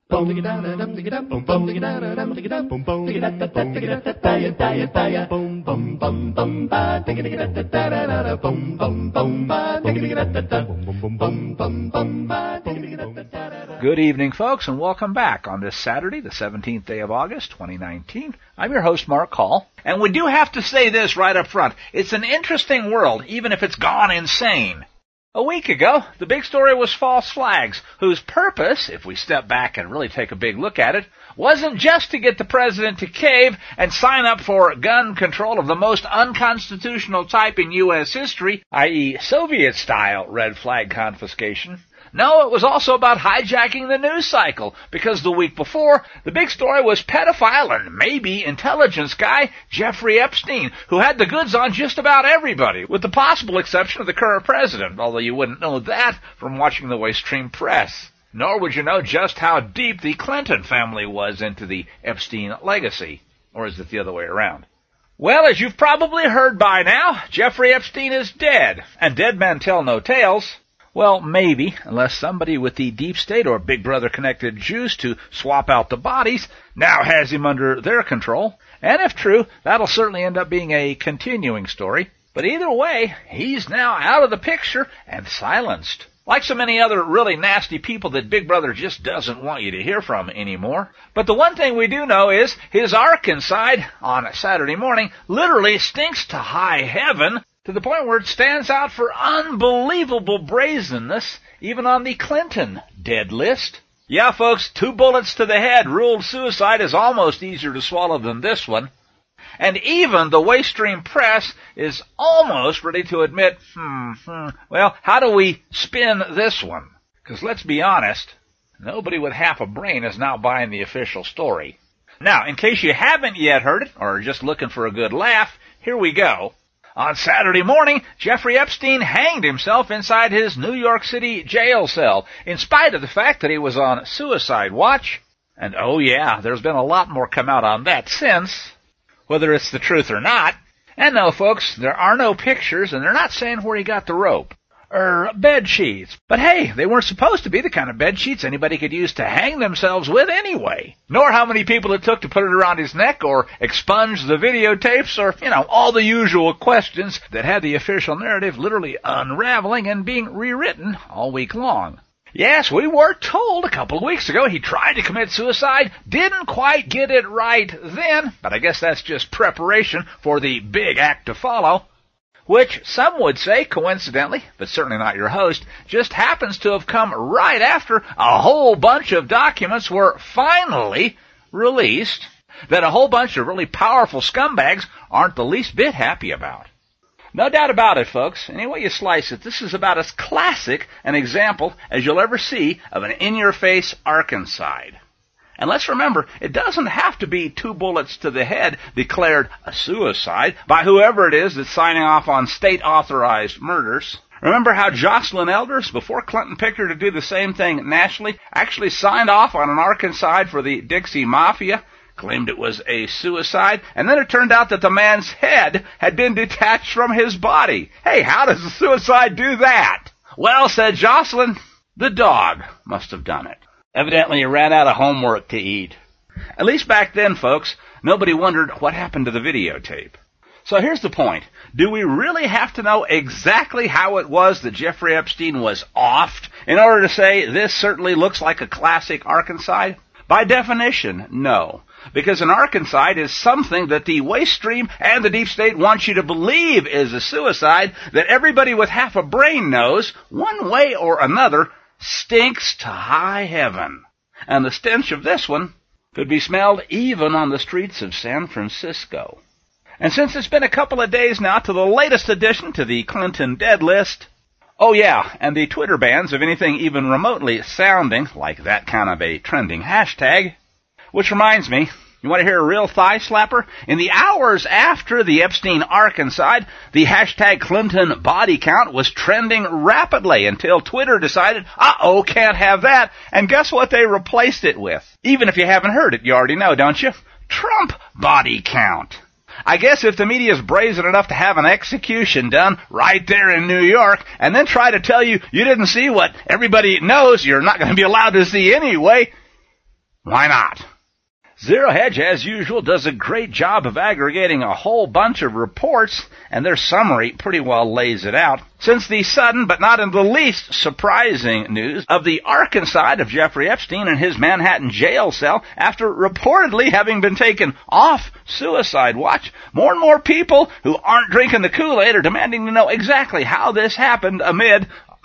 Good evening, folks, and welcome back on this Saturday, the 17th day of August, 2019. I'm your host, Mark Call, and we do have to say this right up front. It's an interesting world, even if it's gone insane. A week ago, the big story was false flags, whose purpose, if we step back and really take a big look at it, wasn't just to get the president to cave and sign up for gun control of the most unconstitutional type in U.S. history, i.e. Soviet-style red flag confiscation. No, it was also about hijacking the news cycle, because the week before, the big story was pedophile and maybe intelligence guy Jeffrey Epstein, who had the goods on just about everybody, with the possible exception of the current president, although you wouldn't know that from watching the Waystream press. Nor would you know just how deep the Clinton family was into the Epstein legacy. Or is it the other way around? Well, as you've probably heard by now, Jeffrey Epstein is dead, and dead men tell no tales. Well, maybe, unless somebody with the deep state or Big Brother connected juice to swap out the bodies now has him under their control. And if true, that'll certainly end up being a continuing story. But either way, he's now out of the picture and silenced. Like so many other really nasty people that Big Brother just doesn't want you to hear from anymore. But the one thing we do know is his ark inside on a Saturday morning literally stinks to high heaven, to the point where it stands out for unbelievable brazenness, even on the Clinton dead list. Yeah, folks, 2 bullets to the head ruled suicide is almost easier to swallow than this one. And even the Waystream press is almost ready to admit, well, how do we spin this one? Because let's be honest, nobody with half a brain is now buying the official story. Now, in case you haven't yet heard it, or are just looking for a good laugh, here we go. On Saturday morning, Jeffrey Epstein hanged himself inside his New York City jail cell, in spite of the fact that he was on suicide watch. And oh yeah, there's been a lot more come out on that since, whether it's the truth or not. And no, folks, there are no pictures, and they're not saying where he got the rope. Bed sheets. But hey, they weren't supposed to be the kind of bed sheets anybody could use to hang themselves with anyway. Nor how many people it took to put it around his neck or expunge the videotapes or, all the usual questions that had the official narrative literally unraveling and being rewritten all week long. Yes, we were told a couple of weeks ago he tried to commit suicide, didn't quite get it right then, but I guess that's just preparation for the big act to follow. Which some would say, coincidentally, but certainly not your host, just happens to have come right after a whole bunch of documents were finally released that a whole bunch of really powerful scumbags aren't the least bit happy about. No doubt about it, folks. Any way you slice it, this is about as classic an example as you'll ever see of an in-your-face arkancide. And let's remember, it doesn't have to be 2 bullets to the head declared a suicide by whoever it is that's signing off on state-authorized murders. Remember how Jocelyn Elders, before Clinton picked her to do the same thing nationally, actually signed off on an arkancide for the Dixie Mafia, claimed it was a suicide, and then it turned out that the man's head had been detached from his body. Hey, how does a suicide do that? Well, said Jocelyn, the dog must have done it. Evidently, he ran out of homework to eat. At least back then, folks, nobody wondered what happened to the videotape. So here's the point. Do we really have to know exactly how it was that Jeffrey Epstein was offed in order to say this certainly looks like a classic arkancide? By definition, no. Because an arkancide is something that the Waystream and the deep state want you to believe is a suicide that everybody with half a brain knows, one way or another, stinks to high heaven. And the stench of this one could be smelled even on the streets of San Francisco. And since it's been a couple of days now to the latest addition to the Clinton dead list, oh yeah, and the Twitter bans of anything even remotely sounding like that kind of a trending hashtag, which reminds me, you want to hear a real thigh slapper? In the hours after the Epstein arkancide, the hashtag Clinton body count was trending rapidly until Twitter decided, can't have that. And guess what they replaced it with? Even if you haven't heard it, you already know, don't you? Trump body count. I guess if the media is brazen enough to have an execution done right there in New York and then try to tell you you didn't see what everybody knows you're not going to be allowed to see anyway, Why not? Zero Hedge, as usual, does a great job of aggregating a whole bunch of reports, and their summary pretty well lays it out. Since the sudden, but not in the least surprising news of the Arkansas of Jeffrey Epstein and his Manhattan jail cell after reportedly having been taken off suicide watch, more and more people who aren't drinking the Kool-Aid are demanding to know exactly how this happened amid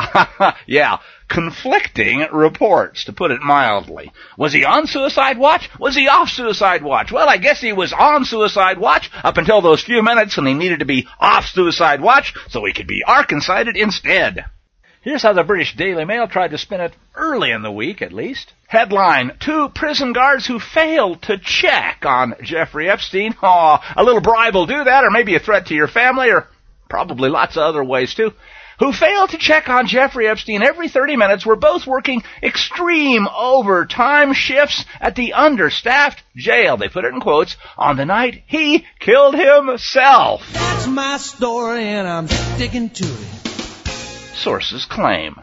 conflicting reports, to put it mildly. Was he on suicide watch? Was he off suicide watch? Well, I guess he was on suicide watch up until those few minutes when he needed to be off suicide watch so he could be Arkansased instead. Here's how the British Daily Mail tried to spin it early in the week, at least. Headline, 2 prison guards who failed to check on Jeffrey Epstein. A little bribe will do that, or maybe a threat to your family, or probably lots of other ways, too. Who failed to check on Jeffrey Epstein every 30 minutes were both working extreme overtime shifts at the understaffed jail, they put it in quotes, on the night he killed himself. That's my story and I'm sticking to it. Sources claim.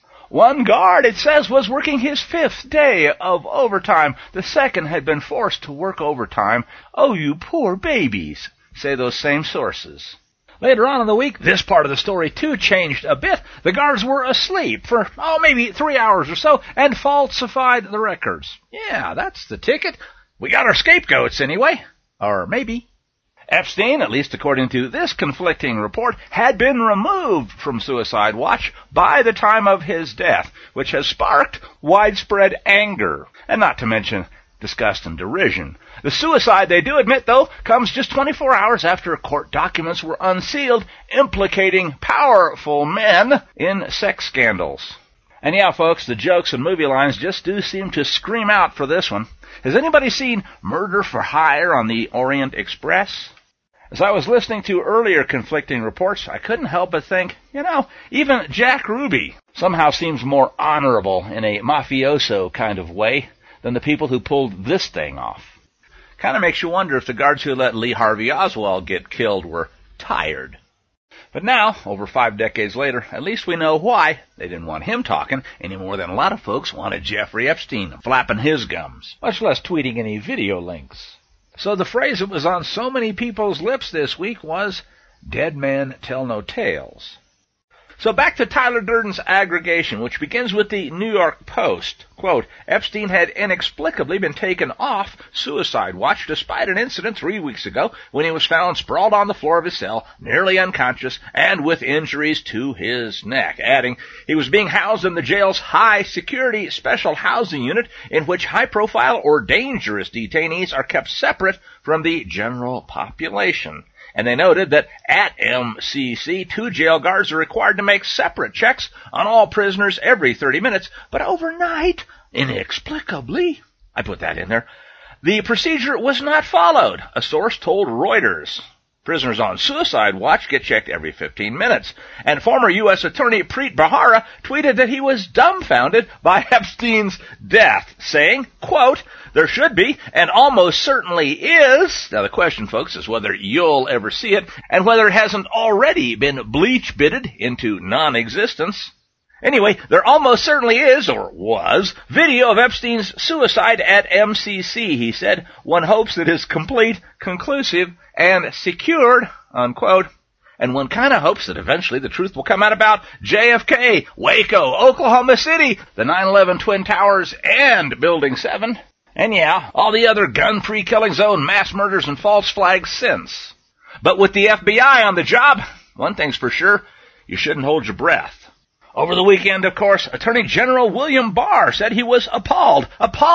One guard, it says, was working his 5th day of overtime. The second had been forced to work overtime. Oh, you poor babies, say those same sources. Later on in the week, this part of the story, too, changed a bit. The guards were asleep for, maybe 3 hours or so, and falsified the records. Yeah, that's the ticket. We got our scapegoats, anyway. Or maybe. Epstein, at least according to this conflicting report, had been removed from suicide watch by the time of his death, which has sparked widespread anger, and not to mention disgust and derision. The suicide, they do admit, though, comes just 24 hours after court documents were unsealed implicating powerful men in sex scandals. And yeah, folks, the jokes and movie lines just do seem to scream out for this one. Has anybody seen Murder for Hire on the Orient Express? As I was listening to earlier conflicting reports, I couldn't help but think, even Jack Ruby somehow seems more honorable in a mafioso kind of way than the people who pulled this thing off. Kind of makes you wonder if the guards who let Lee Harvey Oswald get killed were tired. But now, over 5 decades later, at least we know why they didn't want him talking any more than a lot of folks wanted Jeffrey Epstein flapping his gums, much less tweeting any video links. So the phrase that was on so many people's lips this week was, "Dead men tell no tales." So back to Tyler Durden's aggregation, which begins with the New York Post. Quote, Epstein had inexplicably been taken off suicide watch despite an incident 3 weeks ago when he was found sprawled on the floor of his cell, nearly unconscious and with injuries to his neck. Adding, he was being housed in the jail's high-security special housing unit in which high-profile or dangerous detainees are kept separate from the general population. And they noted that at MCC, 2 jail guards are required to make separate checks on all prisoners every 30 minutes, but overnight, inexplicably, I put that in there, the procedure was not followed, a source told Reuters. Prisoners on suicide watch get checked every 15 minutes. And former U.S. Attorney Preet Bharara tweeted that he was dumbfounded by Epstein's death, saying, quote, there should be, and almost certainly is. Now the question, folks, is whether you'll ever see it, and whether it hasn't already been bleach-bitted into non-existence. Anyway, there almost certainly is, or was, video of Epstein's suicide at MCC, he said. One hopes it is complete, conclusive, and secured, unquote. And one kind of hopes that eventually the truth will come out about JFK, Waco, Oklahoma City, the 9/11 Twin Towers, and Building 7. And yeah, all the other gun-free killing zone, mass murders, and false flags since. But with the FBI on the job, one thing's for sure, you shouldn't hold your breath. Over the weekend, of course, Attorney General William Barr said he was appalled,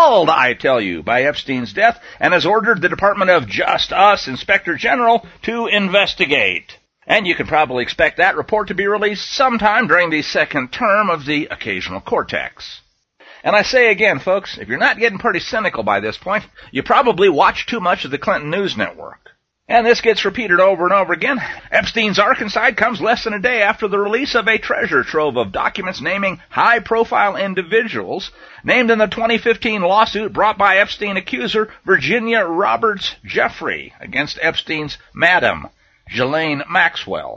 I tell you, by Epstein's death, and has ordered the Department of Justice Inspector General to investigate. And you can probably expect that report to be released sometime during the second term of the occasional Cortex. And I say again, folks, if you're not getting pretty cynical by this point, you probably watch too much of the Clinton News Network. And this gets repeated over and over again. Epstein's Arkansas comes less than a day after the release of a treasure trove of documents naming high-profile individuals named in the 2015 lawsuit brought by Epstein accuser Virginia Roberts Jeffrey against Epstein's madam, Ghislaine Maxwell.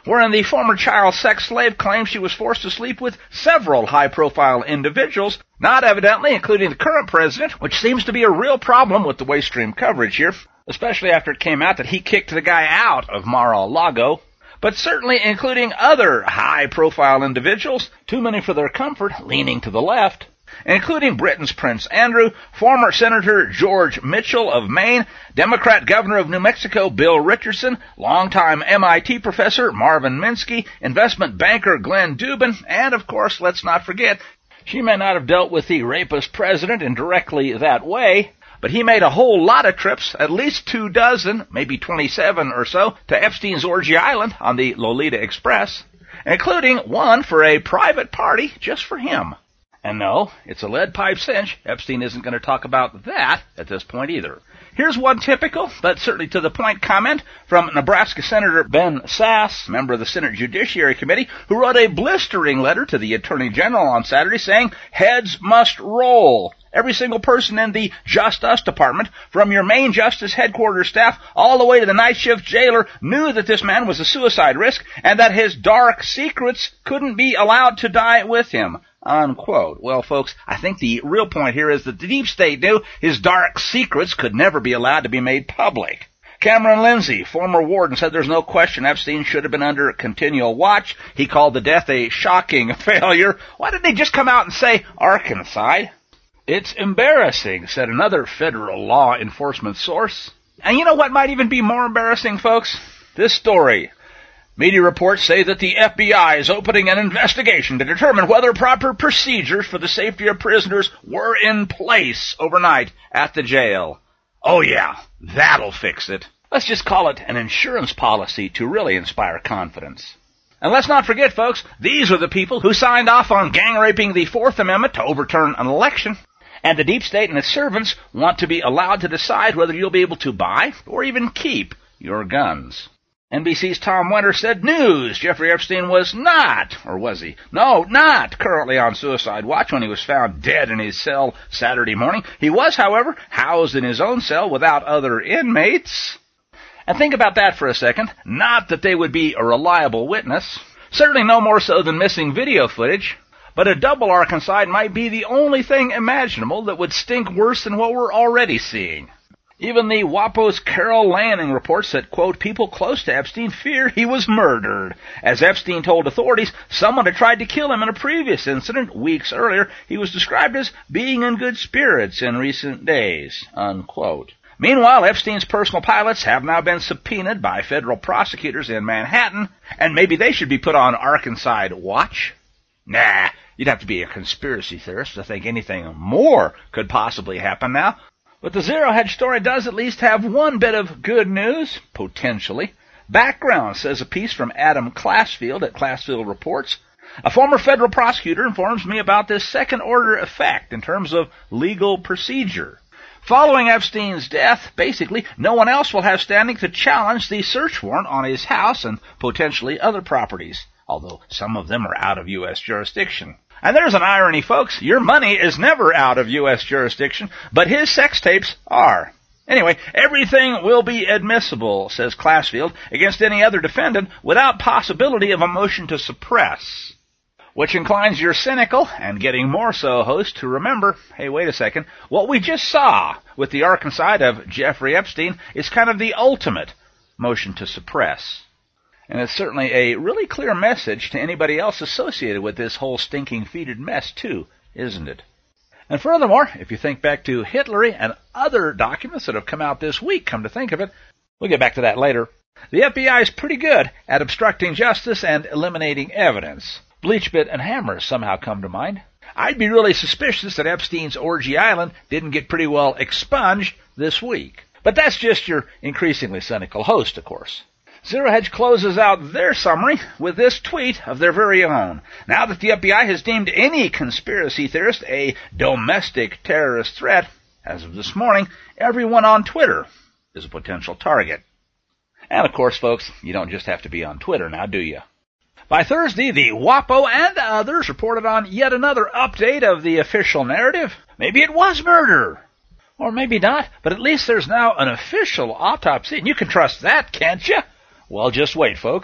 wherein the former child sex slave claims she was forced to sleep with several high-profile individuals, not evidently including the current president, which seems to be a real problem with the Waystream coverage here, especially after it came out that he kicked the guy out of Mar-a-Lago, but certainly including other high-profile individuals, too many for their comfort, leaning to the left, including Britain's Prince Andrew, former Senator George Mitchell of Maine, Democrat Governor of New Mexico Bill Richardson, longtime MIT professor Marvin Minsky, investment banker Glenn Dubin, and of course, let's not forget, she may not have dealt with the rapist president indirectly that way, but he made a whole lot of trips, at least 24, maybe 27 or so, to Epstein's Orgy Island on the Lolita Express, including one for a private party just for him. And no, it's a lead pipe cinch. Epstein isn't going to talk about that at this point either. Here's one typical, but certainly to the point comment from Nebraska Senator Ben Sasse, member of the Senate Judiciary Committee, who wrote a blistering letter to the Attorney General on Saturday saying, heads must roll. Every single person in the Just Us department, from your main justice headquarters staff all the way to the night shift jailer, knew that this man was a suicide risk and that his dark secrets couldn't be allowed to die with him. Unquote. Well, folks, I think the real point here is that the deep state knew his dark secrets could never be allowed to be made public. Cameron Lindsay, former warden, said there's no question Epstein should have been under continual watch. He called the death a shocking failure. Why didn't he just come out and say Arkansas? It's embarrassing, said another federal law enforcement source. And you know what might even be more embarrassing, folks? This story. Media reports say that the FBI is opening an investigation to determine whether proper procedures for the safety of prisoners were in place overnight at the jail. Oh yeah, that'll fix it. Let's just call it an insurance policy to really inspire confidence. And let's not forget, folks, these are the people who signed off on gang-raping the Fourth Amendment to overturn an election. And the deep state and its servants want to be allowed to decide whether you'll be able to buy or even keep your guns. NBC's Tom Winter said news. Jeffrey Epstein was not, or was he? No, not currently on suicide watch when he was found dead in his cell Saturday morning. He was, however, housed in his own cell without other inmates. And think about that for a second. Not that they would be a reliable witness. Certainly no more so than missing video footage. But a double Arkansas might be the only thing imaginable that would stink worse than what we're already seeing. Even the WAPO's Carol Lanning reports that, quote, people close to Epstein fear he was murdered. As Epstein told authorities, someone had tried to kill him in a previous incident weeks earlier. He was described as being in good spirits in recent days, unquote. Meanwhile, Epstein's personal pilots have now been subpoenaed by federal prosecutors in Manhattan, and maybe they should be put on Arkansas watch. Nah, you'd have to be a conspiracy theorist to think anything more could possibly happen now. But the Zero Hedge story does at least have one bit of good news, potentially. Background, says a piece from Adam Classfield at Classfield Reports. A former federal prosecutor informs me about this second-order effect in terms of legal procedure. Following Epstein's death, basically, no one else will have standing to challenge the search warrant on his house and potentially other properties, although some of them are out of U.S. jurisdiction. And there's an irony, folks. Your money is never out of U.S. jurisdiction, but his sex tapes are. Anyway, everything will be admissible, says Classfield, against any other defendant without possibility of a motion to suppress. Which inclines your cynical, and getting more so, host to remember, hey, wait a second, what we just saw with the Arkansas of Jeffrey Epstein is kind of the ultimate motion to suppress. And it's certainly a really clear message to anybody else associated with this whole stinking fetid mess, too, isn't it? And furthermore, if you think back to Hitlery and other documents that have come out this week, come to think of it, we'll get back to that later. The FBI is pretty good at obstructing justice and eliminating evidence. Bleachbit and Hammers somehow come to mind. I'd be really suspicious that Epstein's Orgy Island didn't get pretty well expunged this week. But that's just your increasingly cynical host, of course. Zero Hedge closes out their summary with this tweet of their very own. Now that the FBI has deemed any conspiracy theorist a domestic terrorist threat, as of this morning, everyone on Twitter is a potential target. And of course, folks, you don't just have to be on Twitter now, do you? By Thursday, the WAPO and others reported on yet another update of the official narrative. Maybe it was murder. Or maybe not, but at least there's now an official autopsy, and you can trust that, can't you? Well, just wait, folks.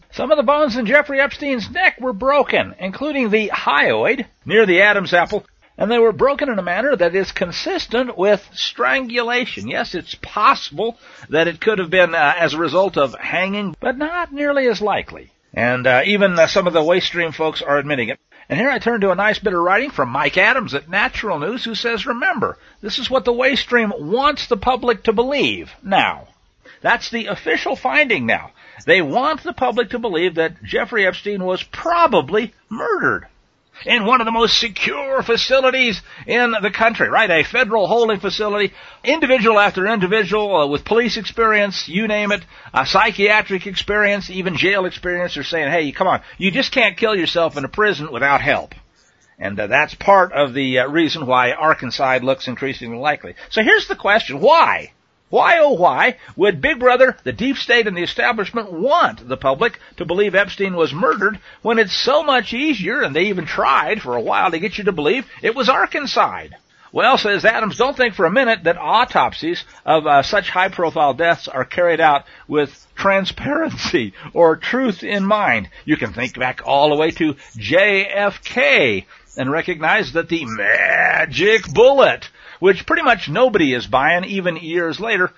Some of the bones in Jeffrey Epstein's neck were broken, including the hyoid near the Adam's apple, and they were broken in a manner that is consistent with strangulation. Yes, it's possible that it could have been as a result of hanging, but not nearly as likely. And even some of the Waste Stream folks are admitting it. And here I turn to a nice bit of writing from Mike Adams at Natural News, who says, remember, this is what the Waste Stream wants the public to believe now. That's the official finding now. They want the public to believe that Jeffrey Epstein was probably murdered in one of the most secure facilities in the country, right? A federal holding facility, individual after individual with police experience, you name it, psychiatric experience, even jail experience are saying, hey, come on, you just can't kill yourself in a prison without help. And that's part of the reason why Arkancide looks increasingly likely. So here's the question, why? Why, oh why, would Big Brother, the deep state, and the establishment want the public to believe Epstein was murdered when it's so much easier, and they even tried for a while to get you to believe it was Arkancide? Well, says Adams, don't think for a minute that autopsies of such high-profile deaths are carried out with transparency or truth in mind. You can think back all the way to JFK and recognize that the magic bullet, which pretty much nobody is buying even years later,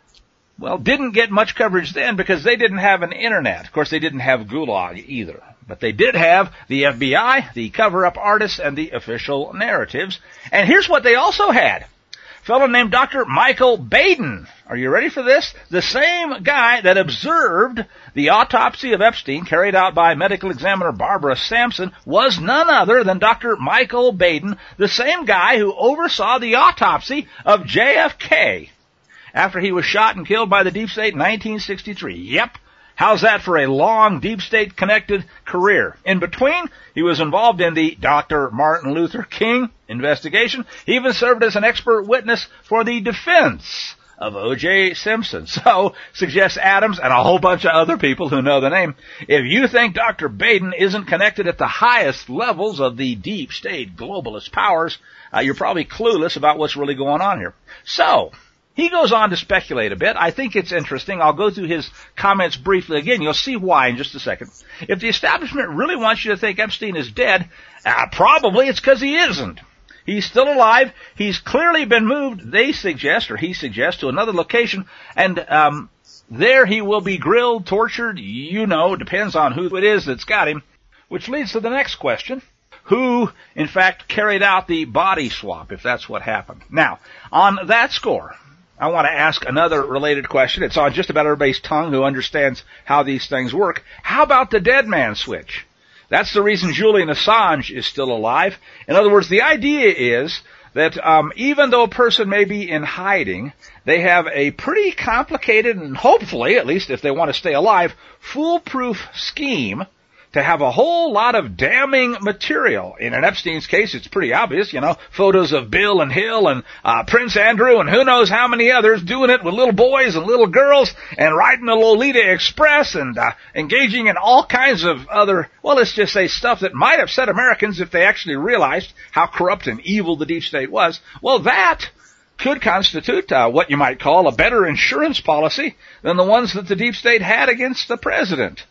well, didn't get much coverage then because they didn't have an internet. Of course, they didn't have Gulag either. But they did have the FBI, the cover-up artists, and the official narratives. And here's what they also had. A fellow named Dr. Michael Baden. Are you ready for this? The same guy that observed the autopsy of Epstein carried out by medical examiner Barbara Sampson was none other than Dr. Michael Baden, the same guy who oversaw the autopsy of JFK after he was shot and killed by the deep state in 1963. Yep. How's that for a long deep state connected career? In between, he was involved in the Dr. Martin Luther King investigation. He even served as an expert witness for the defense of O.J. Simpson. So, suggests Adams and a whole bunch of other people who know the name, if you think Dr. Baden isn't connected at the highest levels of the deep state globalist powers, you're probably clueless about what's really going on here. So, he goes on to speculate a bit. I think it's interesting. I'll go through his comments briefly again. You'll see why in just a second. If the establishment really wants you to think Epstein is dead, probably it's because he isn't. He's still alive. He's clearly been moved, he suggests, to another location, and there he will be grilled, tortured, depends on who it is that's got him, which leads to the next question. Who, in fact, carried out the body swap, if that's what happened? Now, on that score, I want to ask another related question. It's on just about everybody's tongue who understands how these things work. How about the dead man switch? That's the reason Julian Assange is still alive. In other words, the idea is that even though a person may be in hiding, they have a pretty complicated and hopefully, at least if they want to stay alive, foolproof scheme to have a whole lot of damning material. In Epstein's case, it's pretty obvious, photos of Bill and Hill and Prince Andrew and who knows how many others doing it with little boys and little girls and riding the Lolita Express and engaging in all kinds of other, well, let's just say stuff that might upset Americans if they actually realized how corrupt and evil the deep state was. Well, that could constitute what you might call a better insurance policy than the ones that the deep state had against the president.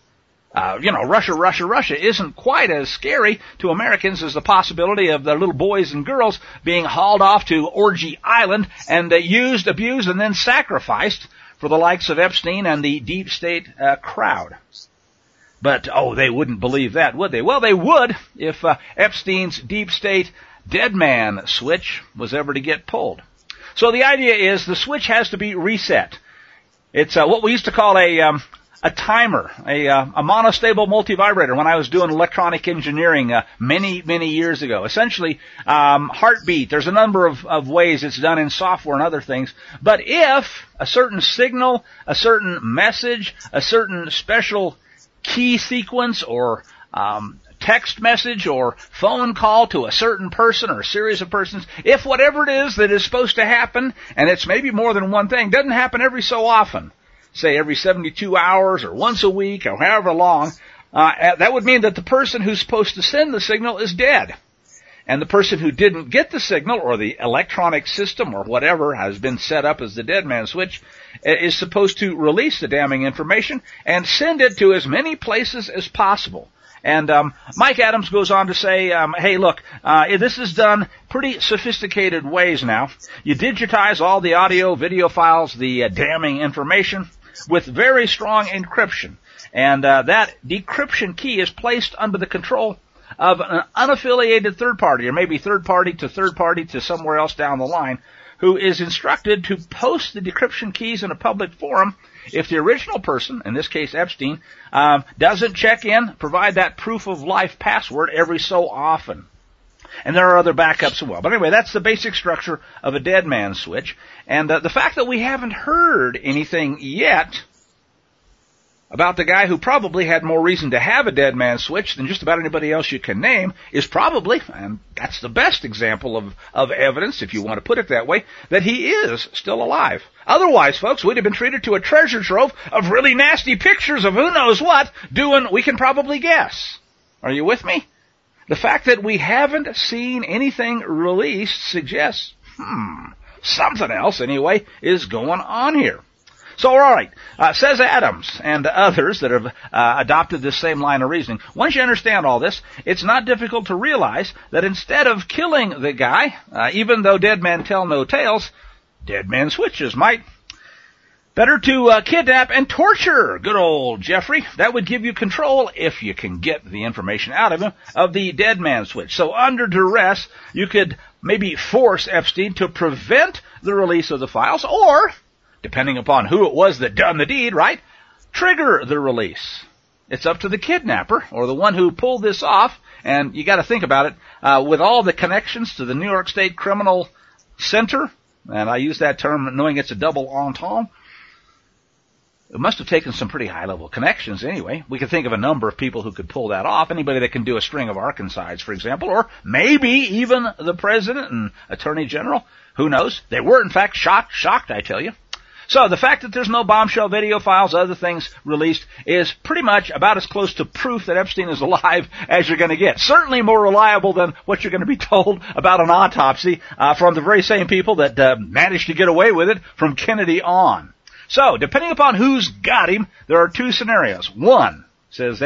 Russia isn't quite as scary to Americans as the possibility of their little boys and girls being hauled off to Orgy Island and used, abused, and then sacrificed for the likes of Epstein and the deep state crowd. But, they wouldn't believe that, would they? Well, they would if Epstein's deep state dead man switch was ever to get pulled. So the idea is the switch has to be reset. It's what we used to call a timer, a monostable multivibrator when I was doing electronic engineering many years ago. Essentially, heartbeat. There's a number of ways it's done in software and other things. But if a certain signal, a certain message, a certain special key sequence or text message or phone call to a certain person or a series of persons, if whatever it is that is supposed to happen, and it's maybe more than one thing, doesn't happen every so often, say every 72 hours or once a week or however long, that would mean that the person who's supposed to send the signal is dead. and the person who didn't get the signal or the electronic system or whatever has been set up as the dead man switch is supposed to release the damning information and send it to as many places as possible. And Mike Adams goes on to say, hey, look, this is done pretty sophisticated ways now. You digitize all the audio, video files, the damning information with very strong encryption. And that decryption key is placed under the control of an unaffiliated third party, or maybe third party to somewhere else down the line, who is instructed to post the decryption keys in a public forum if the original person, in this case Epstein, doesn't check in, provide that proof of life password every so often. And there are other backups as well. But anyway, that's the basic structure of a dead man switch. And the fact that we haven't heard anything yet about the guy who probably had more reason to have a dead man switch than just about anybody else you can name is probably, and that's the best example of evidence, if you want to put it that way, that he is still alive. Otherwise, folks, we'd have been treated to a treasure trove of really nasty pictures of who knows what, doing, we can probably guess. Are you with me? The fact that we haven't seen anything released suggests, something else anyway is going on here. So, all right, says Adams and others that have adopted this same line of reasoning. Once you understand all this, it's not difficult to realize that instead of killing the guy, even though dead men tell no tales, dead man switches might. Better to kidnap and torture good old Jeffrey. That would give you control, if you can get the information out of him, of the dead man switch. So under duress, you could maybe force Epstein to prevent the release of the files, or, depending upon who it was that done the deed, right, trigger the release. It's up to the kidnapper, or the one who pulled this off, and you got to think about it, with all the connections to the New York State Criminal Center, and I use that term knowing it's a double entendre. It must have taken some pretty high-level connections anyway. We could think of a number of people who could pull that off. Anybody that can do a string of Arkancides, for example, or maybe even the president and attorney general. Who knows? They were, in fact, shocked, I tell you. So the fact that there's no bombshell video files, other things released, is pretty much about as close to proof that Epstein is alive as you're going to get. Certainly more reliable than what you're going to be told about an autopsy from the very same people that managed to get away with it from Kennedy on. So, depending upon who's got him, there are two scenarios. One, says,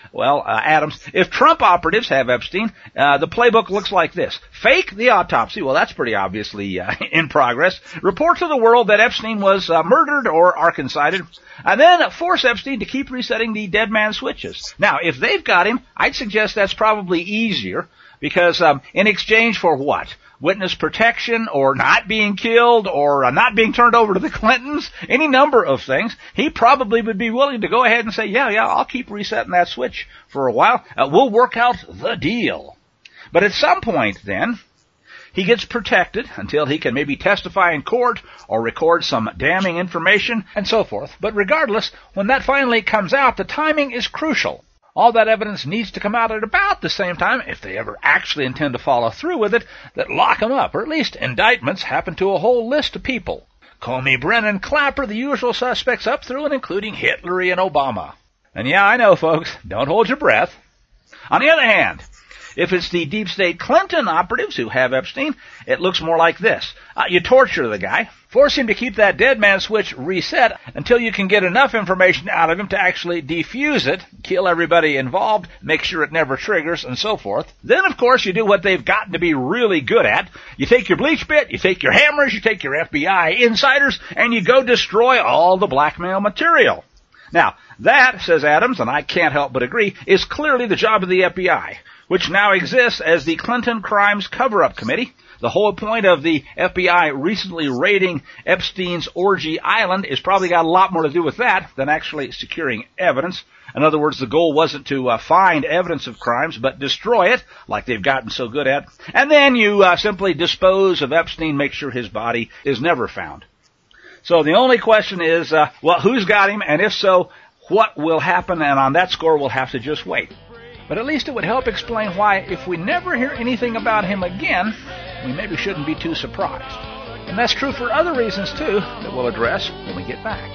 Adams, if Trump operatives have Epstein, the playbook looks like this. Fake the autopsy. Well, that's pretty obviously in progress. Report to the world that Epstein was murdered or Arkancided, and then force Epstein to keep resetting the dead man switches. Now, if they've got him, I'd suggest that's probably easier, because in exchange for what? Witness protection, or not being killed, or not being turned over to the Clintons, any number of things, he probably would be willing to go ahead and say, yeah, I'll keep resetting that switch for a while. We'll work out the deal. But at some point, then, he gets protected until he can maybe testify in court or record some damning information and so forth. But regardless, when that finally comes out, the timing is crucial. All that evidence needs to come out at about the same time, if they ever actually intend to follow through with it, that lock him up, or at least indictments happen to a whole list of people. Comey, Brennan, Clapper, the usual suspects up through and including Hitler and Obama. And yeah, I know, folks, don't hold your breath. On the other hand, if it's the deep state Clinton operatives who have Epstein, it looks more like this. You torture the guy, force him to keep that dead man switch reset until you can get enough information out of him to actually defuse it, kill everybody involved, make sure it never triggers, and so forth. Then, of course, you do what they've gotten to be really good at. You take your bleach bit, you take your hammers, you take your FBI insiders, and you go destroy all the blackmail material. Now, that, says Adams, and I can't help but agree, is clearly the job of the FBI, which now exists as the Clinton Crimes Cover-Up Committee. The whole point of the FBI recently raiding Epstein's Orgy Island is probably got a lot more to do with that than actually securing evidence. In other words, the goal wasn't to find evidence of crimes, but destroy it, like they've gotten so good at. And then you simply dispose of Epstein, make sure his body is never found. So the only question is, who's got him? And if so, what will happen? And on that score, we'll have to just wait. But at least it would help explain why, if we never hear anything about him again, we maybe shouldn't be too surprised. And that's true for other reasons, too, that we'll address when we get back.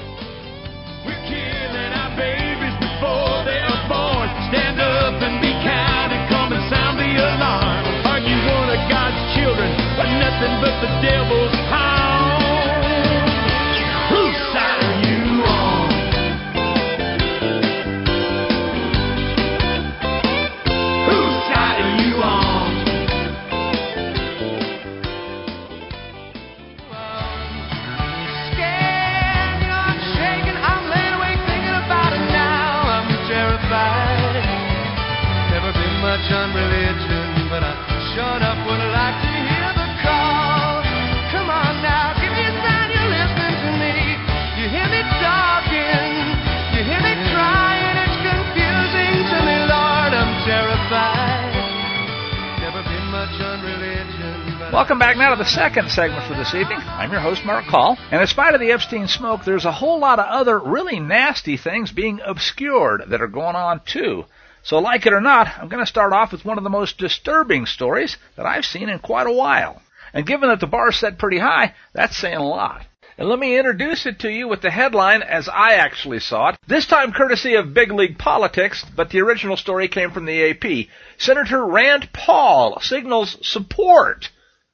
We're killing our babies before they are born. Stand up and be kind and come and sound the alarm. Argue nothing but the devil's pound. Whose side are you on? Whose side are you on? Scared, I'm shaking, I'm laying awake thinking about it now. I'm terrified. Never been much on religion, but I sure enough would like to hear the call. Come on now, give me a sign you're listening to me. You hear me talking, you hear me crying. It's confusing to me, Lord, I'm terrified. Never been much on religion, but Welcome back now to the second segment for this evening. I'm your host, Mark Call. And in spite of the Epstein smoke, there's a whole lot of other really nasty things being obscured that are going on, too. So like it or not, I'm going to start off with one of the most disturbing stories that I've seen in quite a while. And given that the bar's set pretty high, that's saying a lot. And let me introduce it to you with the headline as I actually saw it, this time courtesy of Big League Politics, but the original story came from the AP. Senator Rand Paul signals support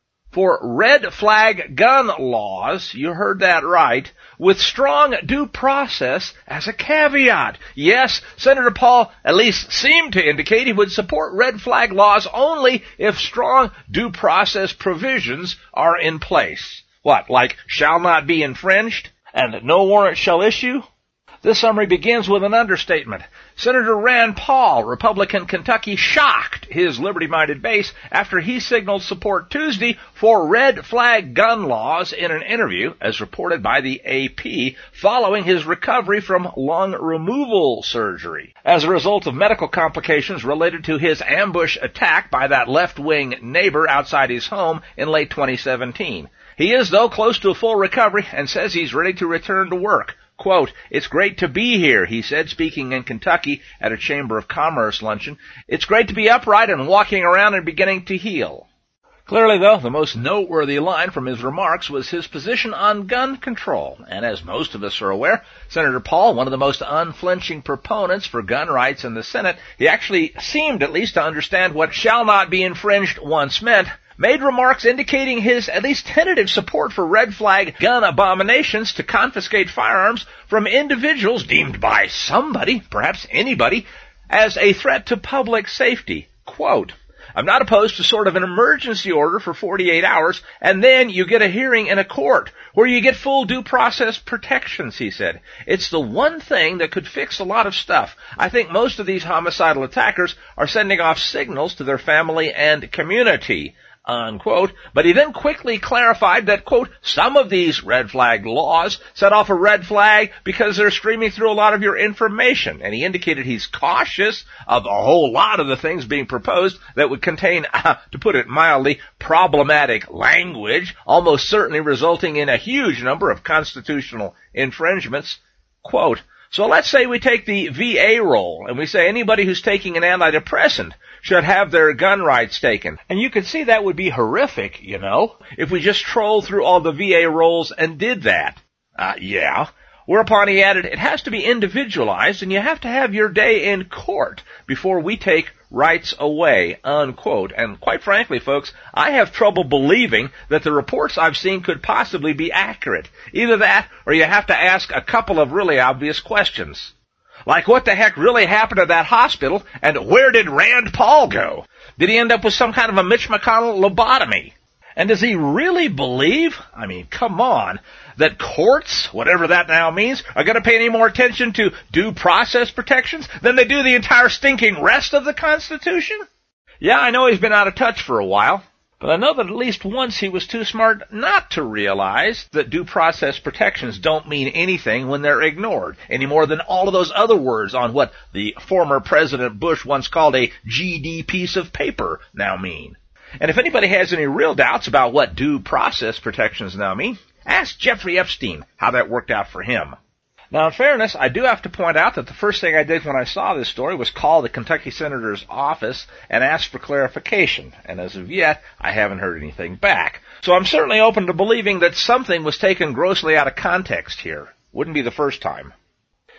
for red flag gun laws, you heard that right, with strong due process as a caveat. Yes, Senator Paul at least seemed to indicate he would support red flag laws only if strong due process provisions are in place. What, like shall not be infringed and no warrant shall issue? This summary begins with an understatement. Senator Rand Paul, Republican Kentucky, shocked his liberty-minded base after he signaled support Tuesday for red flag gun laws in an interview, as reported by the AP, following his recovery from lung removal surgery. As a result of medical complications related to his ambush attack by that left-wing neighbor outside his home in late 2017. He is, though, close to a full recovery and says he's ready to return to work. Quote, "It's great to be here," he said, speaking in Kentucky at a Chamber of Commerce luncheon. "It's great to be upright and walking around and beginning to heal." Clearly, though, the most noteworthy line from his remarks was his position on gun control. And as most of us are aware, Senator Paul, one of the most unflinching proponents for gun rights in the Senate, he actually seemed at least to understand what shall not be infringed once meant, made remarks indicating his at least tentative support for red flag gun abominations to confiscate firearms from individuals deemed by somebody, perhaps anybody, as a threat to public safety. Quote, "I'm not opposed to sort of an emergency order for 48 hours, and then you get a hearing in a court where you get full due process protections," he said. "It's the one thing that could fix a lot of stuff. I think most of these homicidal attackers are sending off signals to their family and community." Unquote. But he then quickly clarified that, quote, "some of these red flag laws set off a red flag because they're streaming through a lot of your information." And he indicated he's cautious of a whole lot of the things being proposed that would contain, to put it mildly, problematic language, almost certainly resulting in a huge number of constitutional infringements. Quote, "So let's say we take the VA role and we say anybody who's taking an antidepressant should have their gun rights taken. And you could see that would be horrific, you know, if we just trolled through all the VA roles and did that." Yeah. Whereupon he added, "It has to be individualized and you have to have your day in court before we take rights away," unquote. And quite frankly, folks, I have trouble believing that the reports I've seen could possibly be accurate. Either that, or you have to ask a couple of really obvious questions. Like, what the heck really happened at that hospital, and where did Rand Paul go? Did he end up with some kind of a Mitch McConnell lobotomy? And does he really believe, I mean, come on, that courts, whatever that now means, are going to pay any more attention to due process protections than they do the entire stinking rest of the Constitution? Yeah, I know he's been out of touch for a while, but I know that at least once he was too smart not to realize that due process protections don't mean anything when they're ignored, any more than all of those other words on what the former President Bush once called a GD piece of paper now mean. And if anybody has any real doubts about what due process protections now mean, ask Jeffrey Epstein how that worked out for him. Now, in fairness, I do have to point out that the first thing I did when I saw this story was call the Kentucky Senator's office and ask for clarification. And as of yet, I haven't heard anything back. So I'm certainly open to believing that something was taken grossly out of context here. Wouldn't be the first time.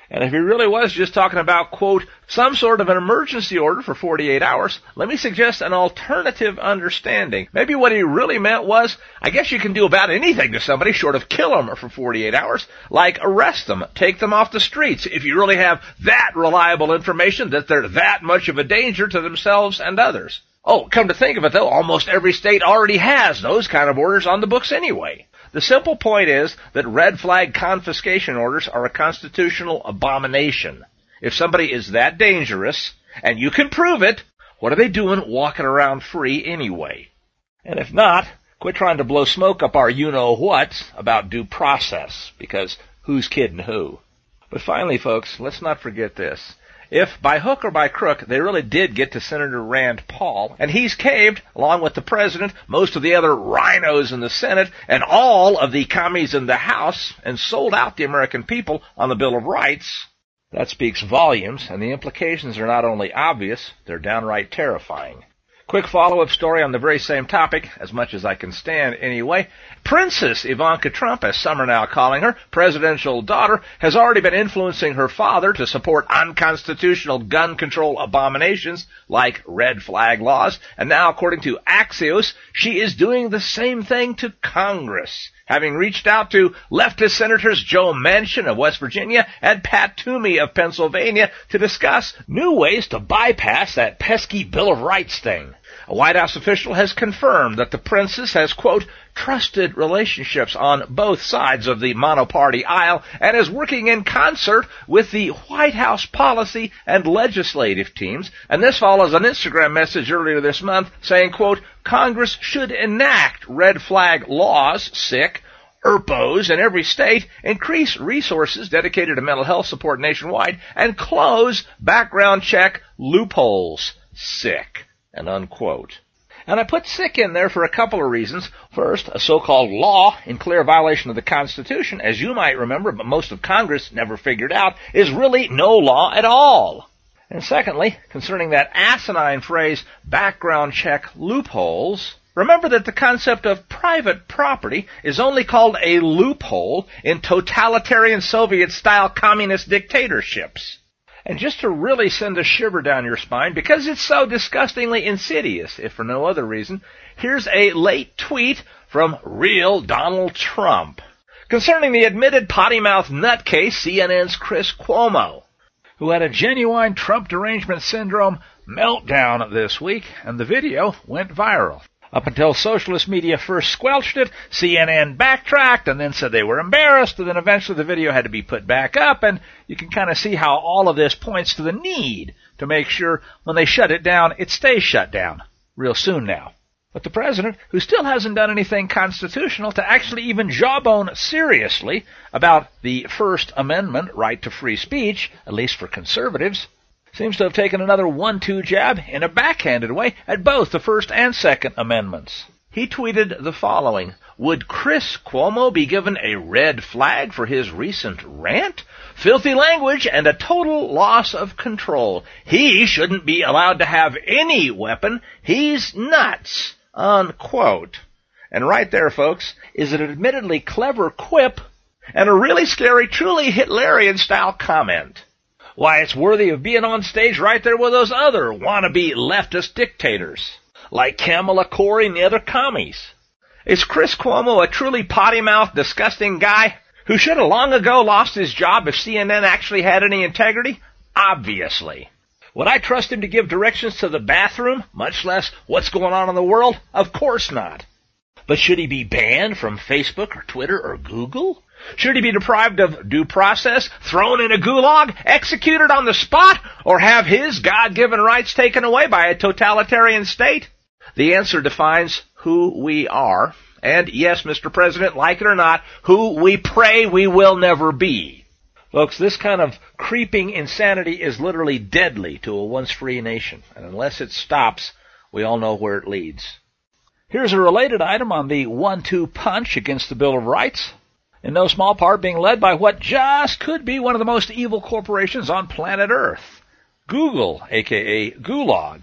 And if he really was just talking about, quote, some sort of an emergency order for 48 hours, let me suggest an alternative understanding. Maybe what he really meant was, I guess you can do about anything to somebody short of kill them for 48 hours, like arrest them, take them off the streets, if you really have that reliable information that they're that much of a danger to themselves and others. Oh, come to think of it, though, almost every state already has those kind of orders on the books anyway. The simple point is that red flag confiscation orders are a constitutional abomination. If somebody is that dangerous, and you can prove it, what are they doing walking around free anyway? And if not, quit trying to blow smoke up our you-know-what about due process, because who's kidding who? But finally, folks, let's not forget this. If, by hook or by crook, they really did get to Senator Rand Paul, and he's caved, along with the President, most of the other rhinos in the Senate, and all of the commies in the House, and sold out the American people on the Bill of Rights, that speaks volumes, and the implications are not only obvious, they're downright terrifying. Quick follow-up story on the very same topic, as much as I can stand anyway. Princess Ivanka Trump, as some are now calling her, presidential daughter, has already been influencing her father to support unconstitutional gun control abominations like red flag laws, and now, according to Axios, she is doing the same thing to Congress, having reached out to leftist Senators Joe Manchin of West Virginia and Pat Toomey of Pennsylvania to discuss new ways to bypass that pesky Bill of Rights thing. A White House official has confirmed that the princess has, quote, trusted relationships on both sides of the monoparty aisle and is working in concert with the White House policy and legislative teams. And this follows an Instagram message earlier this month saying, quote, Congress should enact red flag laws, sick, ERPOs in every state, increase resources dedicated to mental health support nationwide, and close background check loopholes, sick. And unquote. And I put sick in there for a couple of reasons. First, a so-called law in clear violation of the Constitution, as you might remember, but most of Congress never figured out, is really no law at all. And secondly, concerning that asinine phrase, background check loopholes, remember that the concept of private property is only called a loophole in totalitarian Soviet-style communist dictatorships. And just to really send a shiver down your spine, because it's so disgustingly insidious, if for no other reason, here's a late tweet from real Donald Trump concerning the admitted potty-mouth nutcase CNN's Chris Cuomo, who had a genuine Trump derangement syndrome meltdown this week, and the video went viral. Up until socialist media first squelched it, CNN backtracked and then said they were embarrassed, and then eventually the video had to be put back up, and you can kind of see how all of this points to the need to make sure when they shut it down, it stays shut down real soon now. But the president, who still hasn't done anything constitutional to actually even jawbone seriously about the First Amendment right to free speech, at least for conservatives, seems to have taken another 1-2 jab in a backhanded way at both the First and Second Amendments. He tweeted the following: would Chris Cuomo be given a red flag for his recent rant? Filthy language and a total loss of control. He shouldn't be allowed to have any weapon. He's nuts. Unquote. And right there, folks, is an admittedly clever quip and a really scary, truly Hitlerian-style comment. Why, it's worthy of being on stage right there with those other wannabe leftist dictators, like Kamala Corey and the other commies. Is Chris Cuomo a truly potty-mouthed, disgusting guy who should have long ago lost his job if CNN actually had any integrity? Obviously. Would I trust him to give directions to the bathroom, much less what's going on in the world? Of course not. But should he be banned from Facebook or Twitter or Google? Should he be deprived of due process, thrown in a gulag, executed on the spot, or have his God-given rights taken away by a totalitarian state? The answer defines who we are, and yes, Mr. President, like it or not, who we pray we will never be. Folks, this kind of creeping insanity is literally deadly to a once-free nation, and unless it stops, we all know where it leads. Here's a related item on the 1-2 punch against the Bill of Rights, in no small part being led by what just could be one of the most evil corporations on planet Earth, Google, aka Gulag.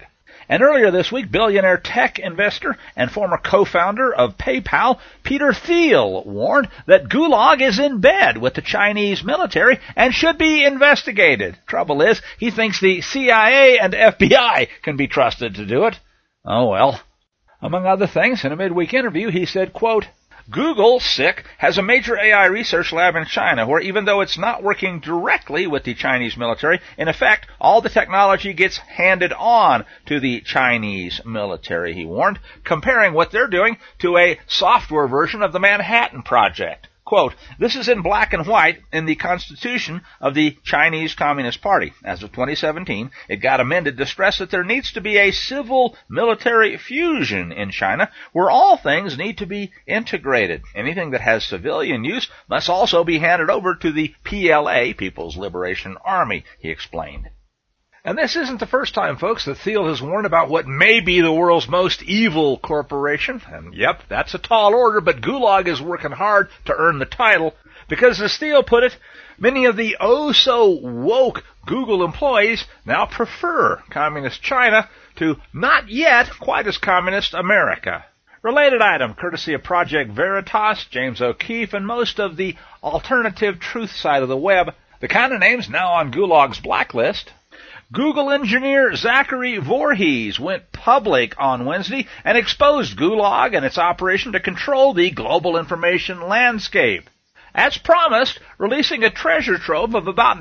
And earlier this week, billionaire tech investor and former co-founder of PayPal, Peter Thiel, warned that Gulag is in bed with the Chinese military and should be investigated. Trouble is, he thinks the CIA and FBI can be trusted to do it. Oh well. Among other things, in a midweek interview, he said, quote, Google, SICK, has a major AI research lab in China where even though it's not working directly with the Chinese military, in effect, all the technology gets handed on to the Chinese military, he warned, comparing what they're doing to a software version of the Manhattan Project. Quote, this is in black and white in the Constitution of the Chinese Communist Party. As of 2017, it got amended to stress that there needs to be a civil-military fusion in China where all things need to be integrated. Anything that has civilian use must also be handed over to the PLA, People's Liberation Army, he explained. And this isn't the first time, folks, that Thiel has warned about what may be the world's most evil corporation. And yep, that's a tall order, but Gulag is working hard to earn the title. Because as Thiel put it, many of the oh-so-woke Google employees now prefer communist China to not yet quite as communist America. Related item, courtesy of Project Veritas, James O'Keefe, and most of the alternative truth side of the web. The kind of names now on Gulag's blacklist. Google engineer Zachary Voorhees went public on Wednesday and exposed Gulag and its operation to control the global information landscape. As promised, releasing a treasure trove of about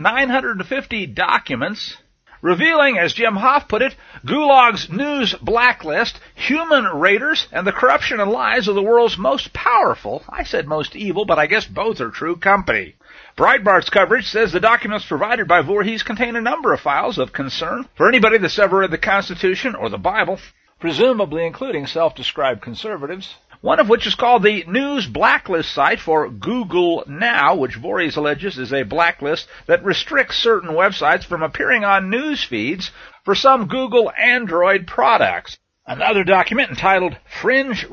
950 documents, revealing, as Jim Hoff put it, Gulag's news blacklist, human raiders, and the corruption and lies of the world's most powerful, I said most evil, but I guess both are true, company. Breitbart's coverage says the documents provided by Voorhees contain a number of files of concern for anybody that's ever read the Constitution or the Bible, presumably including self-described conservatives, one of which is called the News Blacklist site for Google Now, which Voorhees alleges is a blacklist that restricts certain websites from appearing on news feeds for some Google Android products. Another document entitled Fringe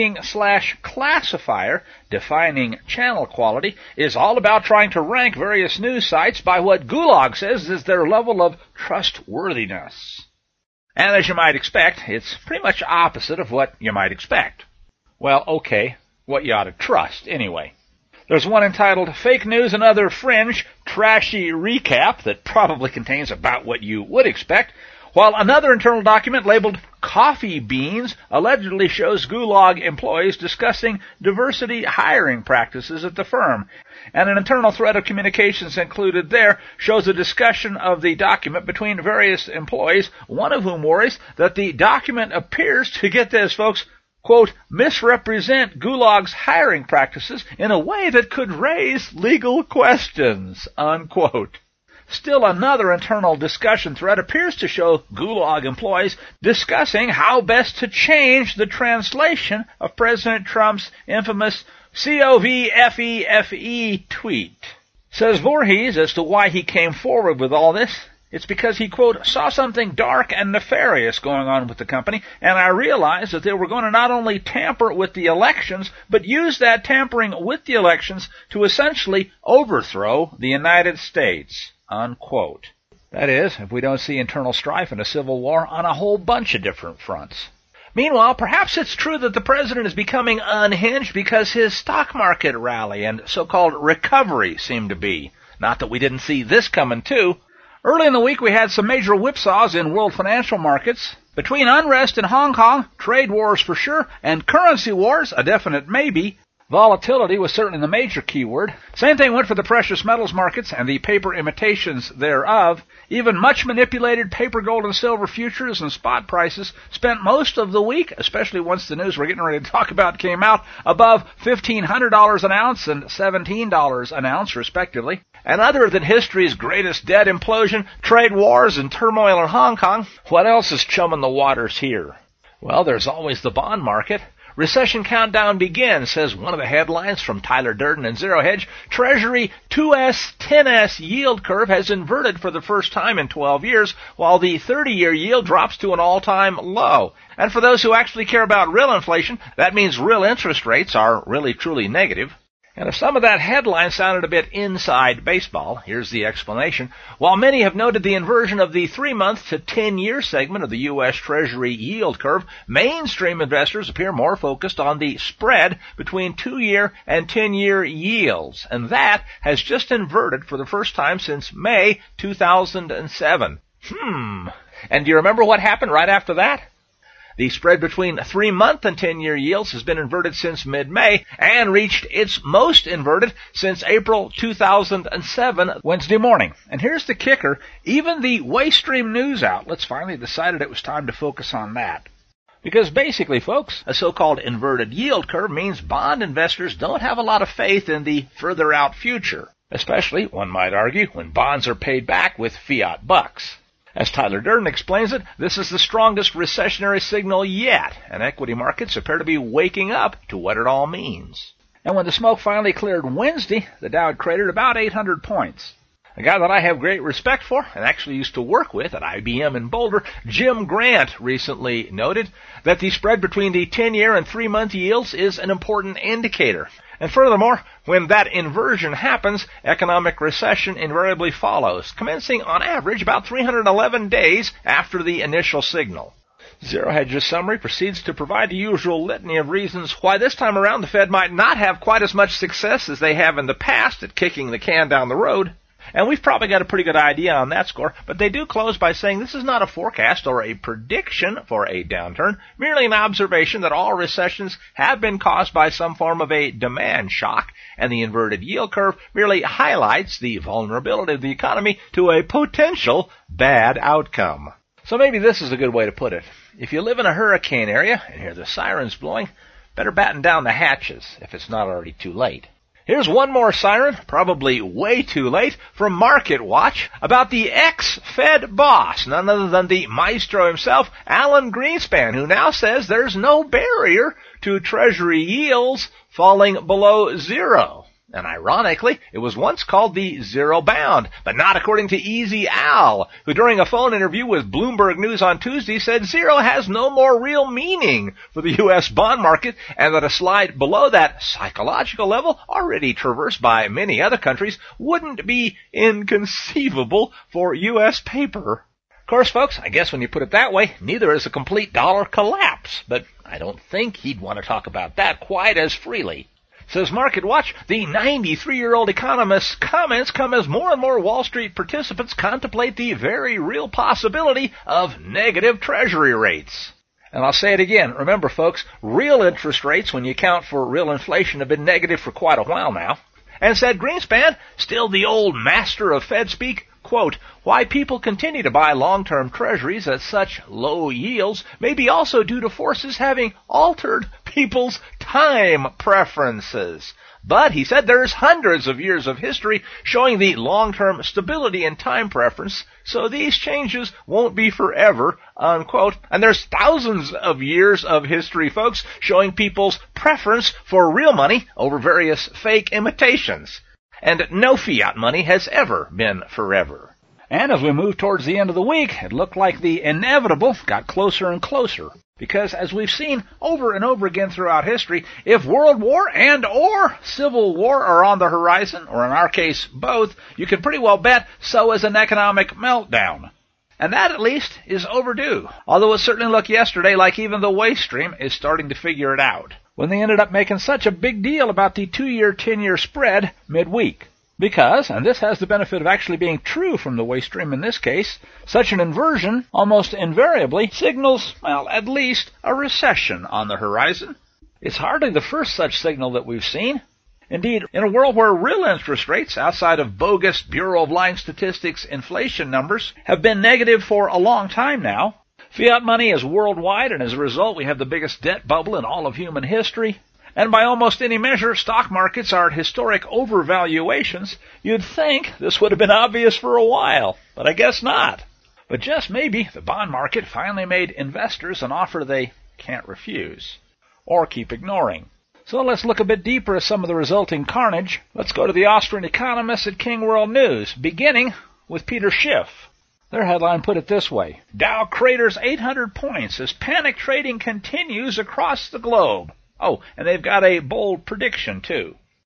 Ranking/Classifier, Defining Channel Quality, is all about trying to rank various news sites by what Gulag says is their level of trustworthiness. And as you might expect, it's pretty much opposite of what you might expect. Well, okay, what you ought to trust, anyway. There's one entitled Fake News and Other Fringe, Trashy Recap that probably contains about what you would expect, while another internal document labeled Coffee Beans allegedly shows Gulag employees discussing diversity hiring practices at the firm. And an internal thread of communications included there shows a discussion of the document between various employees, one of whom worries that the document appears to, get this folks, quote, misrepresent Gulag's hiring practices in a way that could raise legal questions, unquote. Still another internal discussion thread appears to show Gulag employees discussing how best to change the translation of President Trump's infamous COVFEFE tweet. Says Voorhees as to why he came forward with all this. It's because he, quote, saw something dark and nefarious going on with the company, and I realized that they were going to not only tamper with the elections, but use that tampering with the elections to essentially overthrow the United States, unquote. That is, if we don't see internal strife and a civil war on a whole bunch of different fronts. Meanwhile, perhaps it's true that the president is becoming unhinged because his stock market rally and so-called recovery seem to be. Not that we didn't see this coming, too. Early in the week, we had some major whipsaws in world financial markets. Between unrest in Hong Kong, trade wars for sure, and currency wars, a definite maybe, volatility was certainly the major keyword. Same thing went for the precious metals markets and the paper imitations thereof. Even much manipulated paper gold and silver futures and spot prices spent most of the week, especially once the news we're getting ready to talk about came out, above $1,500 an ounce and $17 an ounce, respectively. And other than history's greatest debt implosion, trade wars, and turmoil in Hong Kong, what else is chumming the waters here? Well, there's always the bond market. Recession countdown begins, says one of the headlines from Tyler Durden and Zero Hedge. Treasury 2S, 10S yield curve has inverted for the first time in 12 years, while the 30-year yield drops to an all-time low. And for those who actually care about real inflation, that means real interest rates are really truly negative. And if some of that headline sounded a bit inside baseball, here's the explanation. While many have noted the inversion of the 3-month to 10-year segment of the U.S. Treasury yield curve, mainstream investors appear more focused on the spread between 2-year and 10-year yields, and that has just inverted for the first time since May 2007. And do you remember what happened right after that? The spread between 3-month and 10-year yields has been inverted since mid-May and reached its most inverted since April 2007, Wednesday morning. And here's the kicker. Even the Waystream news outlets finally decided it was time to focus on that. Because basically, folks, a so-called inverted yield curve means bond investors don't have a lot of faith in the further out future, especially, one might argue, when bonds are paid back with fiat bucks. As Tyler Durden explains it, this is the strongest recessionary signal yet, and equity markets appear to be waking up to what it all means. And when the smoke finally cleared Wednesday, the Dow had cratered about 800 points. A guy that I have great respect for and actually used to work with at IBM in Boulder, Jim Grant, recently noted that the spread between the 10-year and 3-month yields is an important indicator. And furthermore, when that inversion happens, economic recession invariably follows, commencing on average about 311 days after the initial signal. Zero Hedge's summary proceeds to provide the usual litany of reasons why this time around the Fed might not have quite as much success as they have in the past at kicking the can down the road. And we've probably got a pretty good idea on that score, but they do close by saying this is not a forecast or a prediction for a downturn, merely an observation that all recessions have been caused by some form of a demand shock, and the inverted yield curve merely highlights the vulnerability of the economy to a potential bad outcome. So maybe this is a good way to put it. If you live in a hurricane area and hear the sirens blowing, better batten down the hatches if it's not already too late. Here's one more siren, probably way too late, from Market Watch about the ex-Fed boss, none other than the maestro himself, Alan Greenspan, who now says there's no barrier to Treasury yields falling below zero. And ironically, it was once called the zero bound, but not according to Easy Al, who during a phone interview with Bloomberg News on Tuesday said zero has no more real meaning for the U.S. bond market and that a slide below that psychological level, already traversed by many other countries, wouldn't be inconceivable for U.S. paper. Of course, folks, I guess when you put it that way, neither is a complete dollar collapse, but I don't think he'd want to talk about that quite as freely. Says Market Watch, the 93-year-old economist's comments come as more and more Wall Street participants contemplate the very real possibility of negative Treasury rates. And I'll say it again. Remember, folks, real interest rates, when you account for real inflation, have been negative for quite a while now. And said Greenspan, still the old master of Fed speak, quote, why people continue to buy long-term treasuries at such low yields may be also due to forces having altered people's time preferences. But, he said, there's hundreds of years of history showing the long-term stability in time preference, so these changes won't be forever, unquote. And there's thousands of years of history, folks, showing people's preference for real money over various fake imitations. And no fiat money has ever been forever. And as we move towards the end of the week, it looked like the inevitable got closer and closer. Because as we've seen over and over again throughout history, if World War and or Civil War are on the horizon, or in our case both, you can pretty well bet so is an economic meltdown. And that, at least, is overdue. Although it certainly looked yesterday like even the Waystream is starting to figure it out, when they ended up making such a big deal about the 2-year, 10-year spread midweek. Because, and this has the benefit of actually being true from the Waystream in this case, such an inversion almost invariably signals, well, at least a recession on the horizon. It's hardly the first such signal that we've seen. Indeed, in a world where real interest rates, outside of bogus Bureau of Lying Statistics inflation numbers, have been negative for a long time now, fiat money is worldwide, and as a result we have the biggest debt bubble in all of human history, and by almost any measure, stock markets are at historic overvaluations, you'd think this would have been obvious for a while, but I guess not. But just maybe the bond market finally made investors an offer they can't refuse, or keep ignoring. So let's look a bit deeper at some of the resulting carnage. Let's go to the Austrian economists at King World News, beginning with Peter Schiff. Their headline put it this way: Dow craters 800 points as panic trading continues across the globe. Oh, and they've got a bold prediction, too.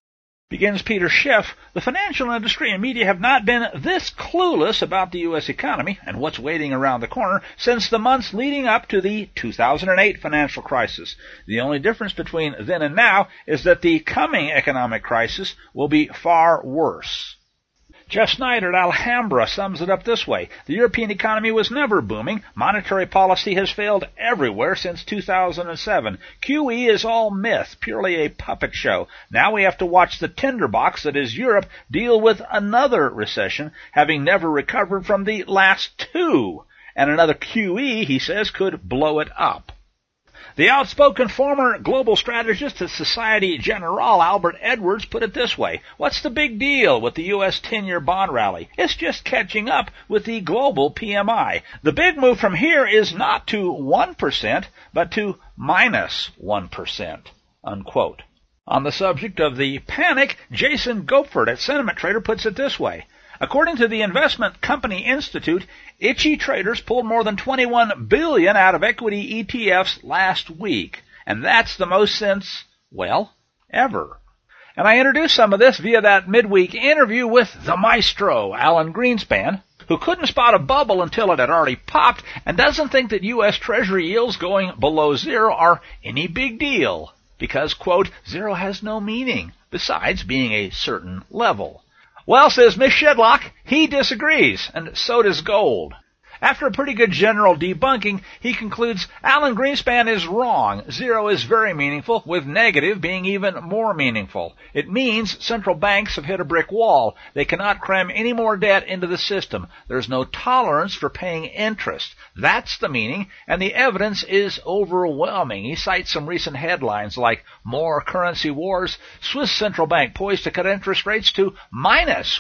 Begins Peter Schiff, the financial industry and media have not been this clueless about the U.S. economy and what's waiting around the corner since the months leading up to the 2008 financial crisis. The only difference between then and now is that the coming economic crisis will be far worse. Jeff Snyder at Alhambra sums it up this way. The European economy was never booming. Monetary policy has failed everywhere since 2007. QE is all myth, purely a puppet show. Now we have to watch the tinderbox that is Europe deal with another recession, having never recovered from the last two. And another QE, he says, could blow it up. The outspoken former global strategist at Societe Generale, Albert Edwards, put it this way. What's the big deal with the U.S. 10-year bond rally? It's just catching up with the global PMI. The big move from here is not to 1%, but to minus 1%, unquote. On the subject of the panic, Jason Gopford at Sentiment Trader puts it this way. According to the Investment Company Institute, itchy traders pulled more than $21 billion out of equity ETFs last week. And that's the most since, well, ever. And I introduced some of this via that midweek interview with the maestro, Alan Greenspan, who couldn't spot a bubble until it had already popped and doesn't think that U.S. Treasury yields going below zero are any big deal because, quote, zero has no meaning besides being a certain level. Well, says Miss Shedlock, he disagrees, and so does gold. After a pretty good general debunking, he concludes Alan Greenspan is wrong. Zero is very meaningful, with negative being even more meaningful. It means central banks have hit a brick wall. They cannot cram any more debt into the system. There's no tolerance for paying interest. That's the meaning, and the evidence is overwhelming. He cites some recent headlines like more currency wars, Swiss central bank poised to cut interest rates to minus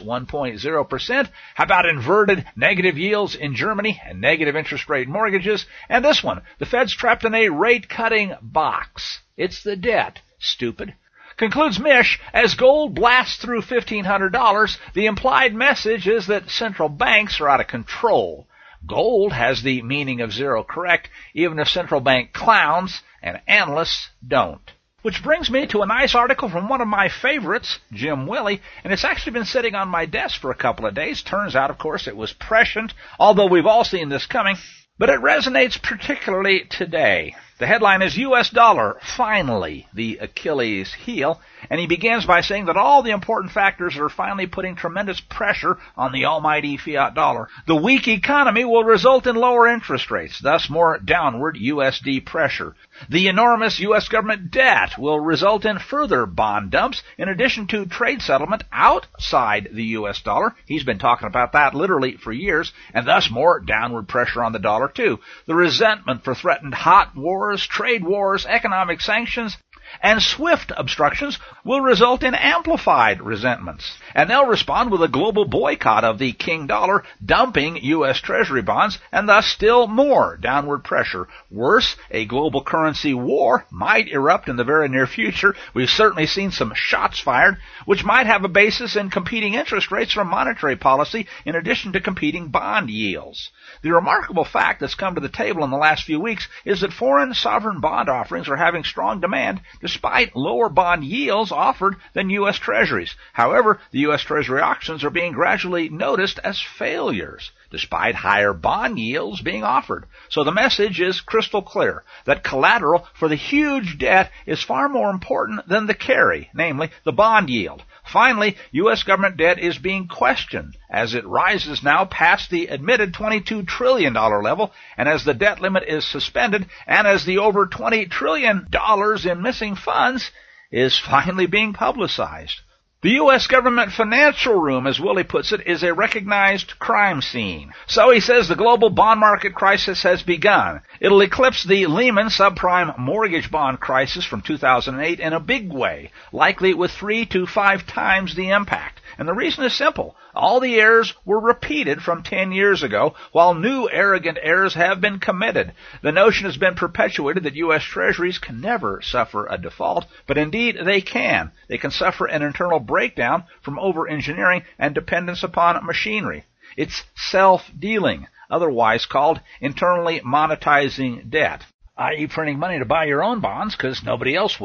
1.0%. How about inverted negative yields in Germany and negative interest rate mortgages? And this one, the Fed's trapped in a rate-cutting box. It's the debt, stupid. Concludes Mish, as gold blasts through $1,500, the implied message is that central banks are out of control. Gold has the meaning of zero correct, even if central bank clowns and analysts don't. Which brings me to a nice article from one of my favorites, Jim Willey, and it's actually been sitting on my desk for a couple of days. Turns out, of course, it was prescient, although we've all seen this coming, but it resonates particularly today. The headline is U.S. dollar, finally, the Achilles heel, and he begins by saying that all the important factors are finally putting tremendous pressure on the almighty fiat dollar. The weak economy will result in lower interest rates, thus more downward USD pressure. The enormous U.S. government debt will result in further bond dumps, in addition to trade settlement outside the U.S. dollar. He's been talking about that literally for years, and thus more downward pressure on the dollar too. The resentment for threatened hot wars, trade wars, economic sanctions, and swift obstructions will result in amplified resentments. And they'll respond with a global boycott of the king dollar, dumping U.S. Treasury bonds, and thus still more downward pressure. Worse, a global currency war might erupt in the very near future. We've certainly seen some shots fired, which might have a basis in competing interest rates from monetary policy in addition to competing bond yields. The remarkable fact that's come to the table in the last few weeks is that foreign sovereign bond offerings are having strong demand despite lower bond yields offered than U.S. Treasuries. However, the U.S. Treasury auctions are being gradually noticed as failures, despite higher bond yields being offered. So the message is crystal clear, that collateral for the huge debt is far more important than the carry, namely the bond yield. Finally, U.S. government debt is being questioned as it rises now past the admitted $22 trillion level, and as the debt limit is suspended, and as the over $20 trillion in missing funds is finally being publicized. The U.S. government financial room, as Willie puts it, is a recognized crime scene. So he says the global bond market crisis has begun. It'll eclipse the Lehman subprime mortgage bond crisis from 2008 in a big way, likely with 3 to 5 times the impact. And the reason is simple. All the errors were repeated from 10 years ago, while new arrogant errors have been committed. The notion has been perpetuated that U.S. Treasuries can never suffer a default, but indeed they can. They can suffer an internal breakdown from over-engineering and dependence upon machinery. It's self-dealing, otherwise called internally monetizing debt, i.e. printing money to buy your own bonds because nobody else will.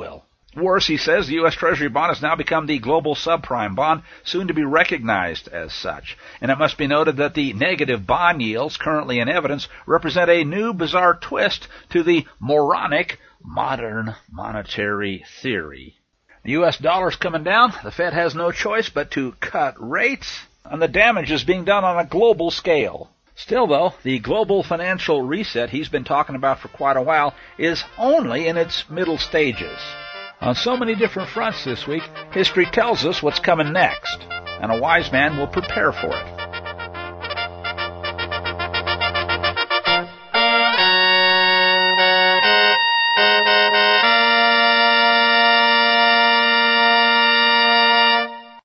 Worse, he says, the U.S. Treasury bond has now become the global subprime bond, soon to be recognized as such. And it must be noted that the negative bond yields currently in evidence represent a new bizarre twist to the moronic modern monetary theory. The U.S. dollar's coming down. The Fed has no choice but to cut rates, and the damage is being done on a global scale. Still, though, the global financial reset he's been talking about for quite a while is only in its middle stages. On so many different fronts this week, history tells us what's coming next, and a wise man will prepare for it.